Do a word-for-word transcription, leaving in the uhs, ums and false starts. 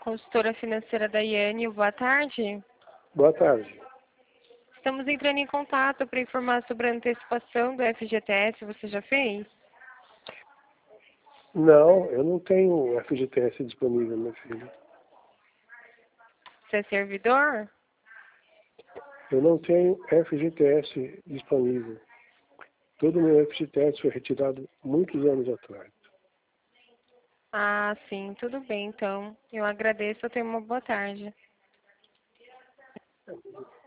consultora financeira da Iane. Boa tarde. Boa tarde. Estamos entrando em contato para informar sobre a antecipação do F G T S. Você já fez? Não, eu não tenho F G T S disponível, meu filho. Você é servidor? Eu não tenho F G T S disponível. Todo o meu F G T S foi retirado muitos anos atrás. Ah, sim. Tudo bem, então. Eu agradeço. Tenha uma boa tarde.